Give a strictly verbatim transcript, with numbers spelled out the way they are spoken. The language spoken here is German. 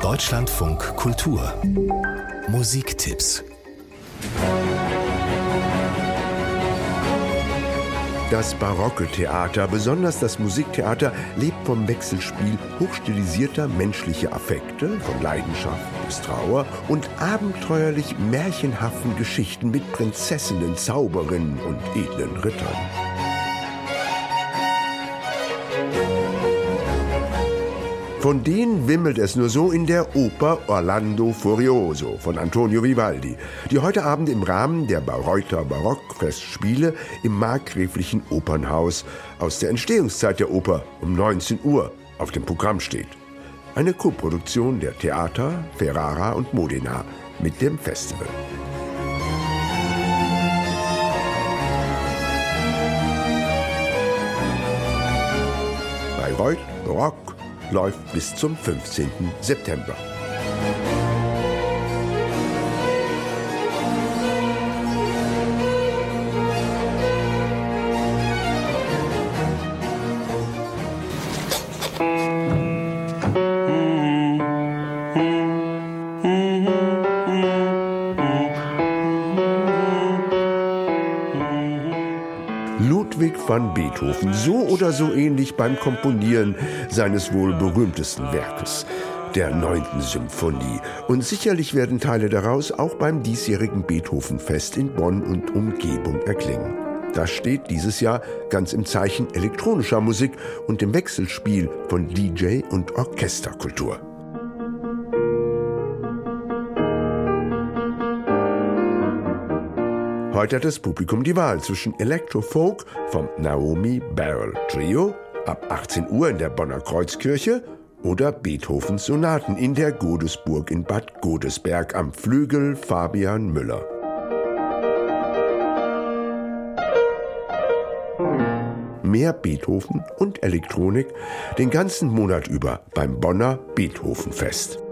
Deutschlandfunk Kultur Musiktipps. Das barocke Theater, besonders das Musiktheater, lebt vom Wechselspiel hochstilisierter menschlicher Affekte, von Leidenschaft bis Trauer und abenteuerlich märchenhaften Geschichten mit Prinzessinnen, Zauberinnen und edlen Rittern. Von denen wimmelt es nur so in der Oper Orlando Furioso von Antonio Vivaldi, die heute Abend im Rahmen der Bayreuther Barockfestspiele im markgräflichen Opernhaus aus der Entstehungszeit der Oper um neunzehn Uhr auf dem Programm steht. Eine Koproduktion der Theater Ferrara und Modena mit dem Festival. Bayreuth Barock läuft bis zum fünfzehnten September. Ludwig van Beethoven, so oder so ähnlich beim Komponieren seines wohl berühmtesten Werkes, der neunten Symphonie. Und sicherlich werden Teile daraus auch beim diesjährigen Beethovenfest in Bonn und Umgebung erklingen. Das steht dieses Jahr ganz im Zeichen elektronischer Musik und dem Wechselspiel von D J und Orchesterkultur. Heute hat das Publikum die Wahl zwischen Electro-Folk vom Naomi Barrel Trio ab achtzehn Uhr in der Bonner Kreuzkirche oder Beethovens Sonaten in der Godesburg in Bad Godesberg am Flügel Fabian Müller. Mehr Beethoven und Elektronik den ganzen Monat über beim Bonner Beethovenfest.